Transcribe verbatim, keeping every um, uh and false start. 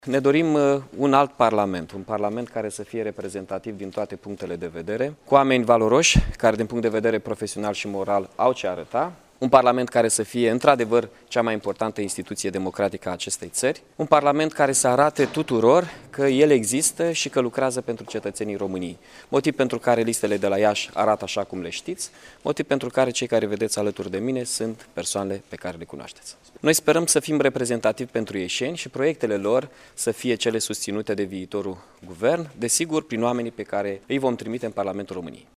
Ne dorim un alt parlament, un parlament care să fie reprezentativ din toate punctele de vedere, cu oameni valoroși, care din punct de vedere profesional și moral au ce arăta, un parlament care să fie într-adevăr cea mai importantă instituție democratică a acestei țări, un parlament care să arate tuturor că el există și că lucrează pentru cetățenii României. Motiv pentru care listele de la Iași arată așa cum le știți, motiv pentru care cei care vedeți alături de mine sunt persoanele pe care le cunoașteți. Noi sperăm să fim reprezentativi pentru ieșeni și proiectele lor să fie cele susținute de viitorul guvern, desigur prin oamenii pe care îi vom trimite în Parlamentul României.